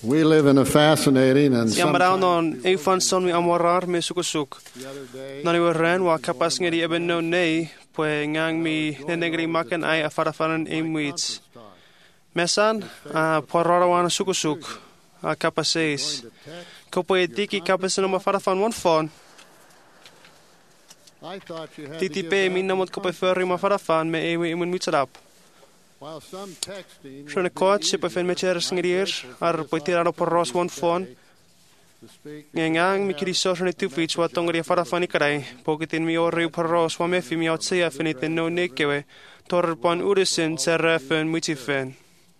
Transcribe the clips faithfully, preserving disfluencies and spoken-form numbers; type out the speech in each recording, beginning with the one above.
We live in a fascinating and Siam maraw sometimes non e fan son mi amorar me sukusuk. the other day Nani ren wa kapas ngeri eben no nei pwe ngang mi nenegri makan ai afarafanan e muits. Mesan a porarawan sukusuk a kapases. Ko pwe tiki kapas no mafarafan one phone. I thought you had to Titi give pe that min namot ko pwe ferry mafarafan me e imun mutsarap. while some texting Shone would be coach se pwe easier. fen me cheres ngerier ar pwe tirano porros one phone. To speak Ngang mi kiri so shone tu fich wa tongri farafani karai. Pokitin mi orri porros wa me fi mi otsia finiten no nekewe. Tor pon urisen serrefen mutifen.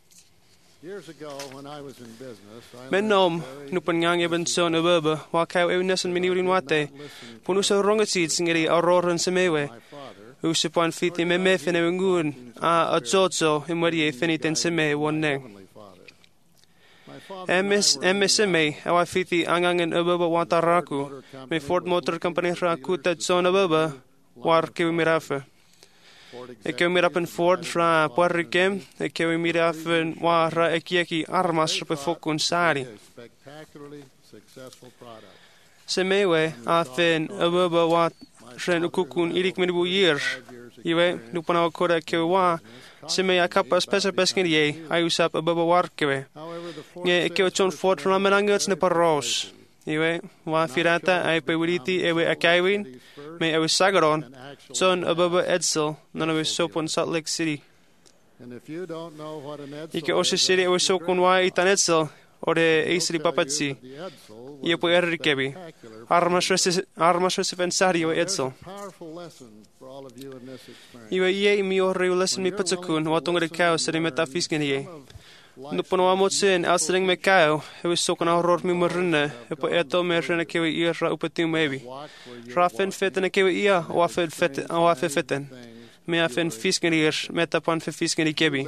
years ago when I was in business, I Men nom, nupan ngang eben son ababa, wa kau ewnesen miniurin wate. Punu so rongetid singeri auroran semewe. my father Usipan fiti me me fene wengun, a a jojo imwadi e finiten seme one neng. Heavenly Father. My father and I Ms were in MSME, awa fiti angangen ababa wataraku. Me Ford Motor Company raku tat son ababa, war kiwi mirafe. Ford Ik heb mir apen Ford fra Puerrikem, ik heb mir apen wara ekieki armas op fokun sari. a spectacularly successful product. Semewe afen ababa wat ren ukukun irik mirbu year. Iwe nupana kora kewa. Seme akapas pesa peskin ye, ayusap ababa warkewe. However, the Ford Nge ik heb zo'n Ford fra menangets ne paros. Iwe wa firata ay pewiliti ewe akaiwin. Me ewe sagaron. and actual Zo'n ababa Edsel, nana we sopon Salt Lake City. And if you don't know what an Edsel Ike ose is, siri ewe sokon wa itan Edsel. Ore eisri they'll tell you papatsi. that the Edsel was Ie po erri kebi. spectacular. Armas resi fensari ewe There's Edsel. a powerful lesson for all of you in this experience. Iwe ie mi o reu lesen mi patsakun. Wa tongre kao siri meta fisken ie. Nupono wa motsin alsering me kao. Ewe sokon au ror mi marunne. Epo eto me rene kewe ia ra upatiu mebi. Rafen feten e kewe ia. O afen feten. O afen feten. Me afen fisken ier. Meta pan fe fisken i kebi.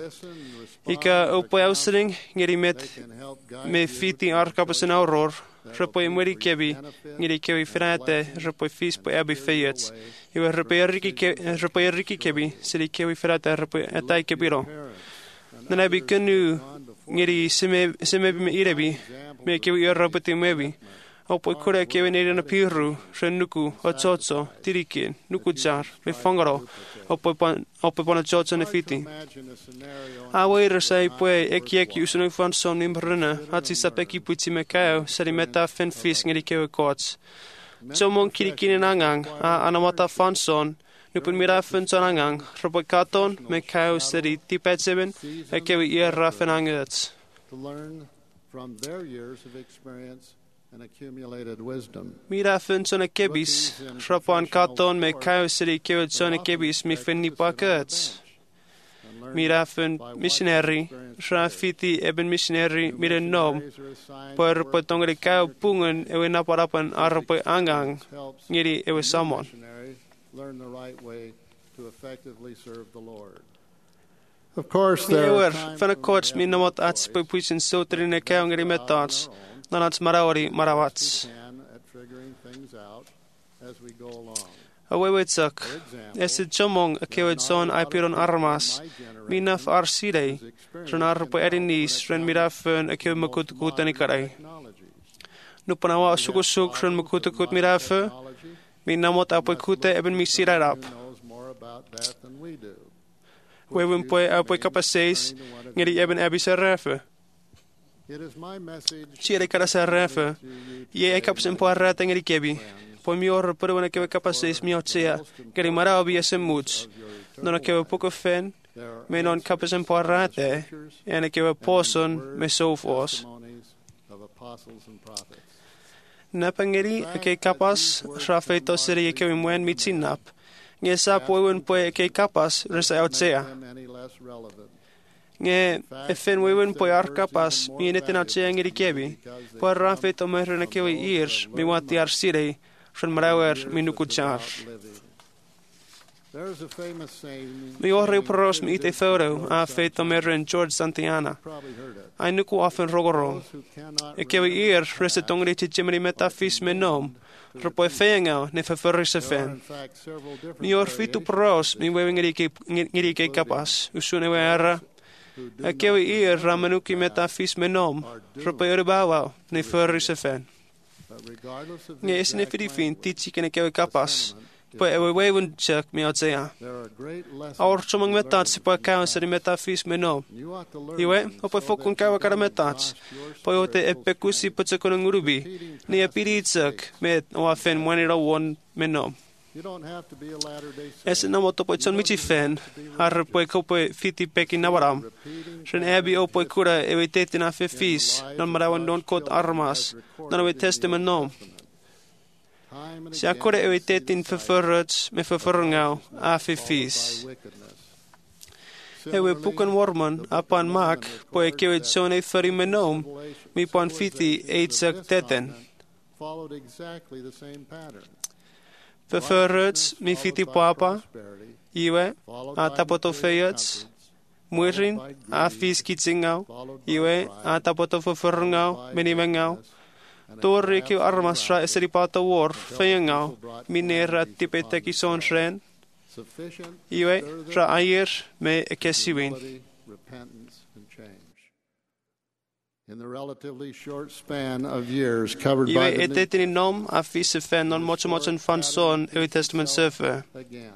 Ika upo ausering. Ngeri met. Me fiti arkapas en auror. Repoi mweri kebi. Ngeri kewi frate. Repoi fis po abi feyets. Iwe repoi riki ke repoi riki kebi. Siri kewi frate repoi atai kebiro. Nana bi kenu ngeri seme seme bi me irebi. Me kewi irrapati mebi. Opoi kore kewi nere na piru. Renuku otsotso tirikin nuku jar me fangaro. Opoi pon opoi pon otsotso ne fiti. Awaira sai pue eki eki usunu fan son nimbruna. Hatsi sapeki puti me kao. Sari meta fen fis ngeri kewi kots. Tomon kirikinin angang. A anamata fan son. Nupun mira fen son angang. Roboi katon me kao sari tipet seben. E kewi irra fen angets. To learn from their years of experience and accumulated wisdom. Mira fen son e kebis. Robon katon me kao sari kewi son e kebis mi fen nipakets. And learn Mira fen missionary. Rafiti eben missionary mira nom. Per potongre kao pungan ewe naparapan arapoi angang. helps Ngiri ewe samon. missionaries learn the right way to effectively serve the Lord. Of course, there are Ewer, times fana when we coach have mi no namot choice ats pe puisin sotri ne kao ngiri metats. Nanats marawari marawats. we can at figuring things out as we go along. Awewetsak. For example, Esid chomong a kewed son ai piron armas. Minaf ar sidei. Ren ar po erinis ren mirafen a kew makut kutani karai. technologies. Nupanawa sukusuk ren makut kut mirafe. Technology, Mi namot apoy kute eben mi sirarap. who knows more about that than we do. Wewin poy apoy kapaseis. Ngiri eben abi serrefe. It is my message Sire kara serrefe. to you Ye e kapsen po arrata ngiri kebi. Po mi or pero na kewe kapaseis mi otsea. Ngiri marawi esem muts. Nona kewe poko fen. there are Me non kapsen po arrate. Ene kewe poson me sofos. testimonies of apostles and prophets. Napangeri ke kapas rafeto siri kewe mwen mitsinap. Nge sa poewin poe ke kapas resa otsea. Them any less relevant. Nge e fen wewin poe ar kapas mi netin otsea ngiri kebi. Po rafeto me rena kewe irs mi wati ar siri. Ren marawer mi nukuchar. Living. There is a famous saying. Mi orre pros mi ite photo a feto me ren George Santayana. Probably heard it. Ai nuku often rogoro. Those who cannot E kewe ir resa tongri chichimri metafis me nom. Ropo e feangao ne fefurri se There are, fen. in fact, several different Mi or fitu variations pros mi wewe ngiri ke ngiri ke kapas. Usune we ara. A kewi i'r ramanuki meta fis menom, rapa yw'r bawaw, neu ffyrru sy ffen. Nge ys ne ffydi ffyn, titi gen y kewi kapas, pwy ewe wewyn tjek mi o dzea. Awr trwmang metat si pwy cael sy'n meta fis menom. Iwe, o pwy ffocwn cael ar y metat, pwy o te e pecusi pwtsakon yng ngwrubi, ni e pidi tjek, met o a ffen mwenir o won menom. Es na mo to poi ton miti fen ar poi ko poi fiti peki nawaram. Shen ebi o poi kura e we tete na fe fis non marawan don kot armas non we testament nom. Si akura e we tete in verfurruts me verfurrungau a fe fis. E we pukan worman apan mak poi ke we tsone feri menom mi pon fiti eitsak teten. Followed exactly the same pattern. Verfurruts mi fiti papa, iwe, a tapoto feyuts, muirin, a fis kitsingau, iwe, a tapoto verfurrungau, minimengau, torri kiu armas ra eseri pata war, feyengau, minera tipe teki son shren, iwe, ra ayer me ekesiwin. In the relatively short span of years covered by Iwe the e tetini nom a fis e fen non mocho mocho fan son e testament surfer.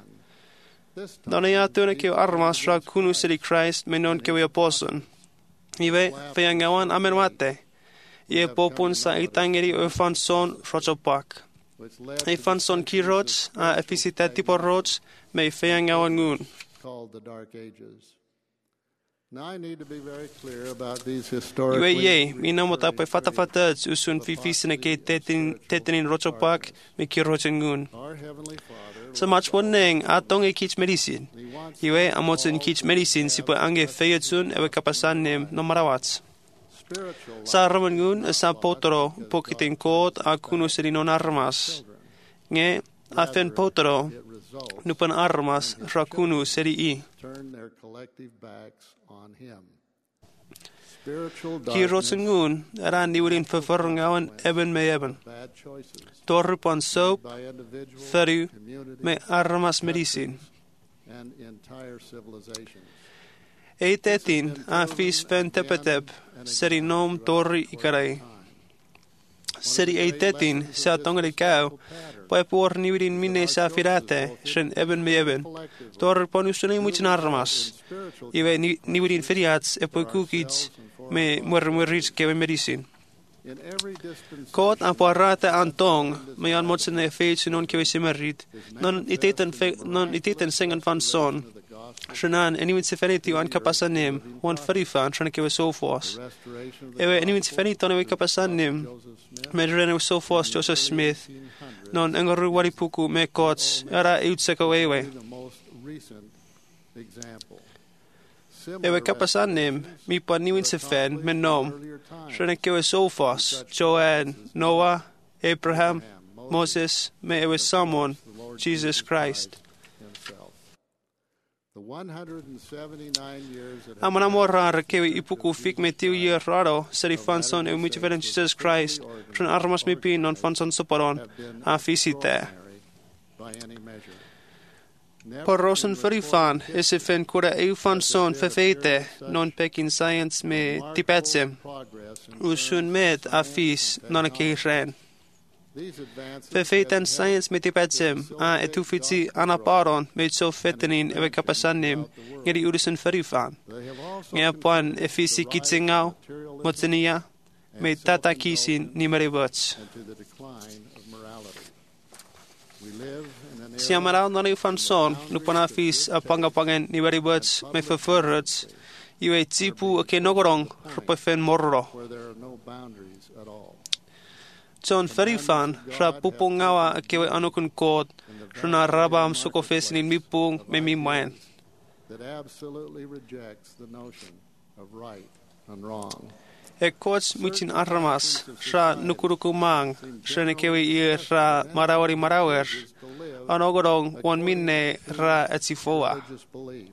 Non e atuna kiu armas ra kunu seri Christ me non kiu aposon. Iwe feyangawan amenwate. Ie popun sa itangeri o fan son rochopak. E fan son ki roch a efisita tipo roch me feyangawan ngun. Called the Dark Ages. Now I need to be very clear about these historically. Iwe ye, mi namo ta pe fata fata usun fifisine ke tetin tetinin rochopak me ki rochen ngun. Our Heavenly Father, Sa much one neng atong e kich medicine. Iwe amotsun kich medicine si po ange feyetsun ewe kapasan nem no marawats. spiritual Sa raman ngun sa potro po kiting kot a kuno seri non armas. Nge afen potro it results nupan armas ra kuno seri i. turn their collective backs on Him. Spiritual Ki darkness, rochen ngun ra niwrin ververrungawan eben me eben. bad choices Torrupan soap, by individuals, feru, communities, me armas medicine. and entire civilizations. E tetin a fis fen tepetep, seri nom torri ikarai. Seri e tetin sa tongari kau, pa por niwrin mine sa firate, shen eben me eben. Tor ponusune muchin armas. Iwe niwrin feriats e po kukits me muer muerits kewe medicine. In every dispensation, Kot a parate antong, me an motsen e feitsin non kewe simerit, non iteten non iteten sengen van son. Shenan anyone seferiti an kapasanim, one ferifan shana kewe sofos. restoration of the Ewe anyone seferiti an ewe kapasanim, me rene sofos Joseph Smith, non engoru waripuku me kots, era eutseko ewe. the most recent example. Ewe kapasanim, mi pa niwin sefen, me nom, shana kewe sofos, Joanne, Noah, Abraham, Moses, me ewe someone, Jesus Christ. Himself. The one hundred seventy-nine years that Amana morrar kewe ipuku fik me tiu year raro, seri fanson ewe mutiferen Jesus Christ, shana armas me pin non fanson soparon, a fisite. by any measure. Por rosen ferifan, is e fen kura eu fanson fefeite, non pekin science me tipetsem, Progress in usun med a fis non a keisren. these advances Fefeiten science me tipetsem, a etufitsi anaparon me so fetenin ewe kapasanim, ngeri urisen ferifan. they have also Nga pan e fisi kitsingau, motsenia, me tata kisin ni maribots. and to the decline of morality. We live in an Si amaraw na fan son, nupana fis a pangapangen ni maribots me fefurruts, iwe tsipu a kenogorong, rupafen morro. where there are no boundaries at all. John ferifan, ra pupungawa a kewe anukun kod, runa rabam sukofesinin mipung me mimwaen. That absolutely rejects the notion of right and wrong. E kots mutin armas, ra nukurukumang, shene kewe i ra marawari marawer, To live anogorong wan minne ra etsifoa. religious belief.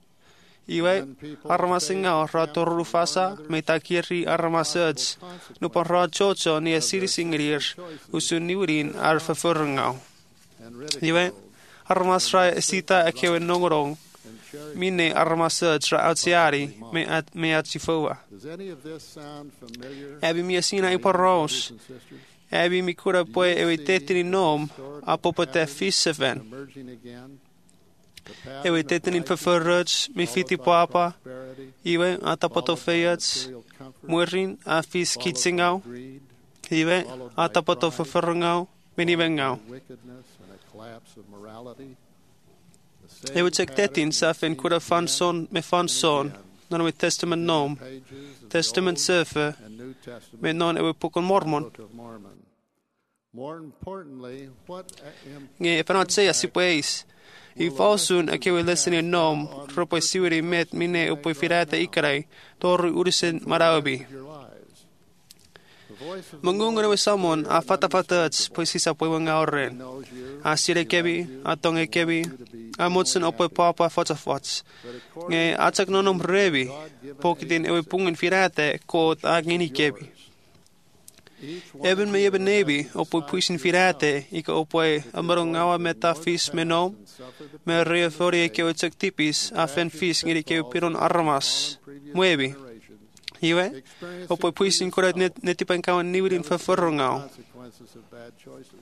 Iwe, armasinga ra torrufasa, me takiri armasets, nupan ra chocho ni asirisingrir, usun niurin ar fafurngau. And Iwe, ridicule armas ra esita a kewe nongorong, mine armasyd tra autiari me at me at sifoa. Does any of this sound familiar? Ebi mi asina i porros. Ebi mi cura poi ewi tetini nom a popate fiseven. Emerging again. Ewi tetini preferruts mi fiti papa. Iwe atapoto feyats. Muerin a fis kitsingau. Iwe atapoto preferrungau. Minivengau. Wickedness and a collapse of morality. Ewi tek tetin safen cura fanson me fanson. Non we testament nom. Testament surfer. And New Testament Me non ewi pukon mormon. Book of Mormon. More importantly, what im- Nge panot seja si pues. I falsun a kewi leseni nom. Ropo siwiri met mine upo firata ikarai. Toru urisen marawabi. your lives? The voice of Mangungan we samon a fatafatats pues sisa po wangaoren. knows you, A sire kebi, a tonge kebi, a mutsen opo papa fatafats. Nge atsak nonom rebi. Pokitin ewi pungen firata koot a ngini kebi. each one Eben me eben nebi, opo puisin firate, ika opo amarong awa meta fis me nom, me rea fori ke utsek tipis, a fen fis ngiri ke piron armas, muebi. Iwe, opo puisin kurat net netipan kawan niwilin faforongau. consequences of bad choices.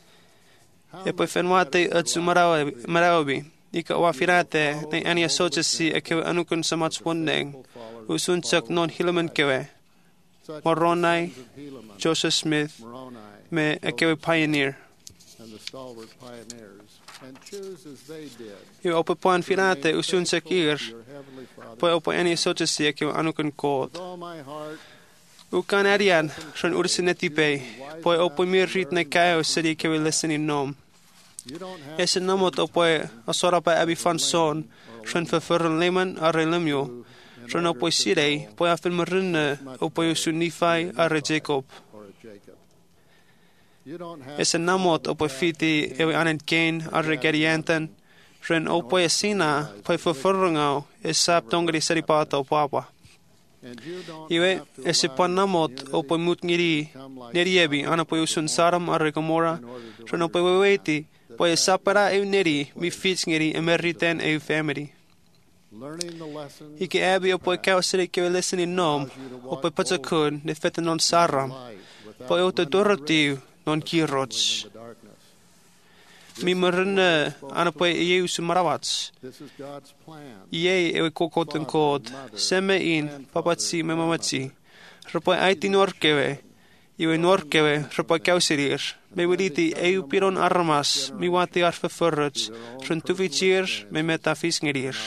Epo fen wate atsu marawabi, ika owa firate, ne ania sochasi a kewe anukun samats wondeng, usuntsak non hilaman kewe, Such Moronai, as of Helaman, Joseph Smith, Moroni, me a kewe pioneer. and the stalwart pioneers, and choose as they did. Iwe opo poan firate usuntsak ir, Your heavenly Father, po opo ania sochasi a kewe anukun kood. with all my heart, Ukan arian, ron ursin etipe, po opo mirrit na kayo sedi kewe leseni nom. you don't have Ese namot opo asora pa abi fanson, ron verfurren leman are lemyo. Ron opo sirei, po afel marinne, opo usunifai are Jacob. or a Jacob. You don't have Ese namot opo fiti ewe anen kain are gerianten, ron opo esina, po verfurrengau, esap tongri seripato papa. and you don't Iwe, have to ese allow pan namot opo mut ngiri, neriebi, ana po usun saram are Gomora, ron opo weweti, po esapara ew neri, mi fits ngiri emeriten ew family. learning the lessons Ike abi opo ikaw siri kewe leseni nom, opo patsakun, ne fete non saram, light without po euto dorotiu, non kirots. the darkness. Mi marine, ana po ieu sumarawats. This is God's plan. Iei ewe kokoten kod, seme in, papatsi me mamatsi. Rapo aiti norkewe, iwe norkewe, rapo ikaw sirir. Me wiriti eu piron armas, mi wati arfe furruts, run tuvitsir, me metafis ngerir.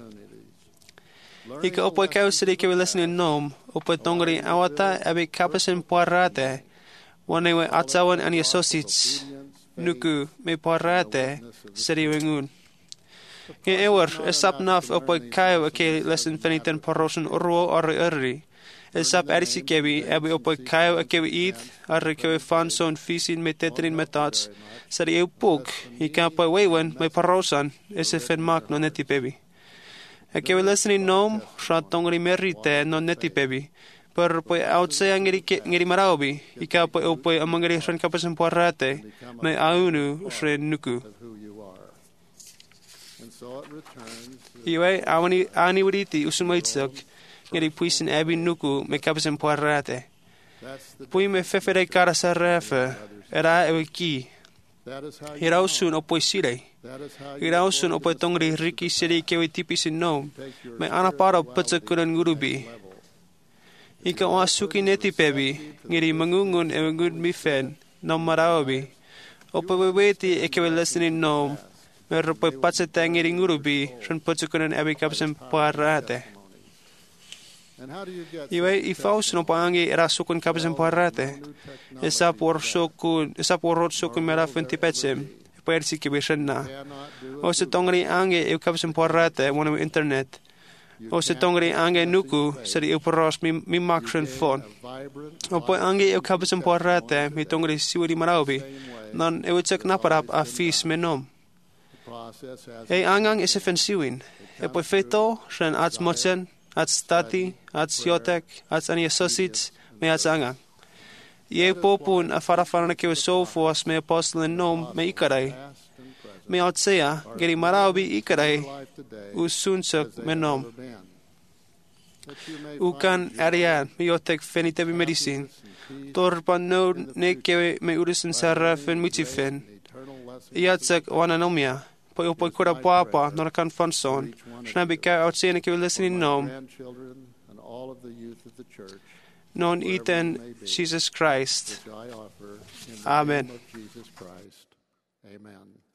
Ika opo ikaw siri kewe lesni nom, opo tongri awata abe kapasen poarate, wanewe atsawan ani asosits, nuku me poarate, siri wengun. Nge ewer, esap naf opo ikaw ake lesen feniten parosen urwo arre erri, esap arisi kebi abe opo ikaw akewe id, arre kewe fanson fisin me tetrin metats, siri eu puk, ika po wewen me parosan, ese fen mak no neti pebi. Akewe lesni nom, rat tongri merite no neti pebi, per po outsea ngiri ngiri maraubi, ika po opo amangri ren kapasen poarate, me aunu ren nuku. Of who you are. And so it returns Iwe, awani ani wiriti usumaitsak, ngiri puisin abi nuku me kapasen poarate. that's the Pui me fefere kara sa refe, era ewe ki, that is how you hirausun opo sirei. that is how you Hirausun opo tongri riki siri kewe tipisin nom, me anaparo patsakuran ngurubi. level. Ika o asuki neti pebi, ngiri mangungun ewe ngud mifen, nom marawabi. Opo weweti ekewe lesni nom, me ropo patsata ngiri ngurubi, rin patsakuran ewe kapsen poarate. And how do you get Iwe, ifausun opo angi era sukun kapsen poarate. Esa por sukun, esa por rot sukun mera fentipetsem, persi kebi shenna. cannot do O se tongri ange ewe kapsen poarate, wana internet. O se tongri ange nuku, sari ewe poros mi, mi makren fon. vibrant O po ange ewe kapsen poarate, mi tongri siwiri maraubi, non ewe tsek naparap a fis menom. process has E angang ese fensiwin. E po feto, shen ats mochen, ats stati, ats yotek, ats ani asosits, me ats angang. Ie popun a farafana kewe sofos me apostolin nom me ikarai. past and present. Mi od sea, geri maraubi ikarai, u sunsuk menom. Ukan arian, mi otek fenitebi medisin. Torpan no ne kewe me urusin sarra fen mutifen. Iatsak wananomia. Poi upoi kura papa, nora kan fanson. Snabi ka out sene kewe listening nom. Non iten Jesus Christ. Amen. Amen.